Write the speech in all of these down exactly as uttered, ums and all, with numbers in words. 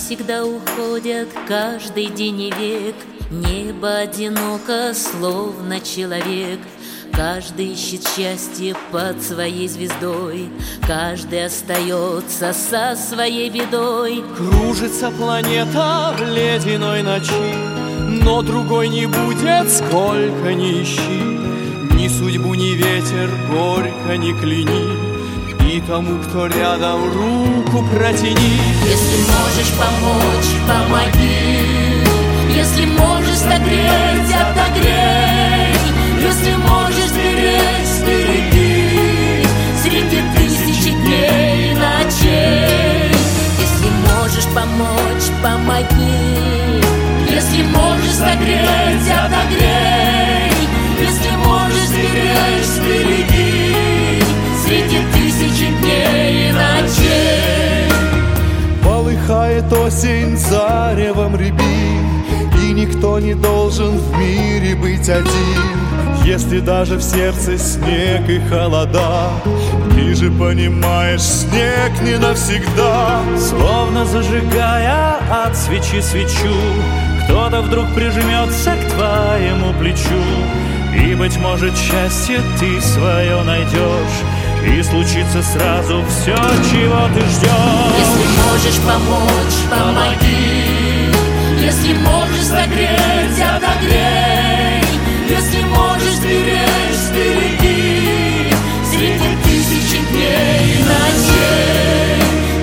Навсегда уходят каждый день и век. Небо одиноко, словно человек. Каждый ищет счастье под своей звездой. Каждый остается со своей бедой. Кружится планета в ледяной ночи, но другой не будет, сколько ни ищи. Ни судьбу, ни ветер горько не кляни, и тому, кто рядом, руку протяни. Если можешь помочь, помоги. Если можешь согреть, отогрей. Если можешь беречь, сбереги среди тысячи дней и ночей. Если можешь помочь, помоги. Если можешь согреть, отогрей. Если можешь беречь, сбереги среди тысячи дней и ночей. Полыхает осень заревом рябин, и никто не должен в мире быть один. Если даже в сердце снег и холода, ты же понимаешь, снег не навсегда. Словно зажигая от свечи свечу, кто-то вдруг прижмется к твоему плечу, и, быть может, счастье ты свое найдешь, и случится сразу все, чего ты ждешь. Если можешь помочь, помоги. Если можешь согреть, отогрей. Если можешь сберечь, сбереги среди тысячи дней и ночей.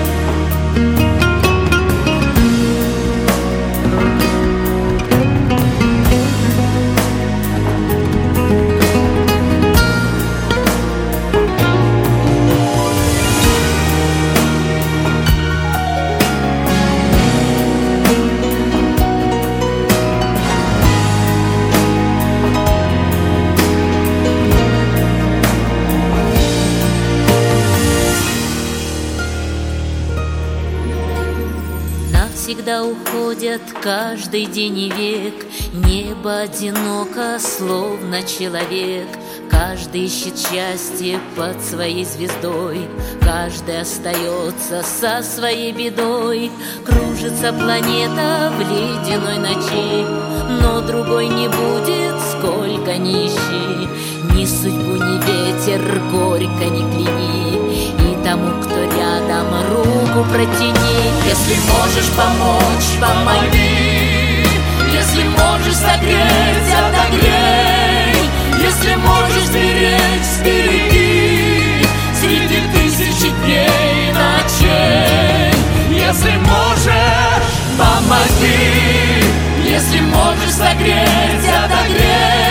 Навсегда уходят каждый день и век. Небо одиноко, словно человек. Каждый ищет счастье под своей звездой. Каждый остается со своей бедой. Кружится планета в ледяной ночи, но другой не будет, сколько ни ищи. Ни судьбу, ни ветер горько не кляни, и тому, кто рядом, руку протяни. Если можешь помочь, помоги. Если можешь согреть, отогрей. Если можешь сберечь, сбереги среди тысячи дней и ночей. Если можешь, помоги. Если можешь согреть, отогрей.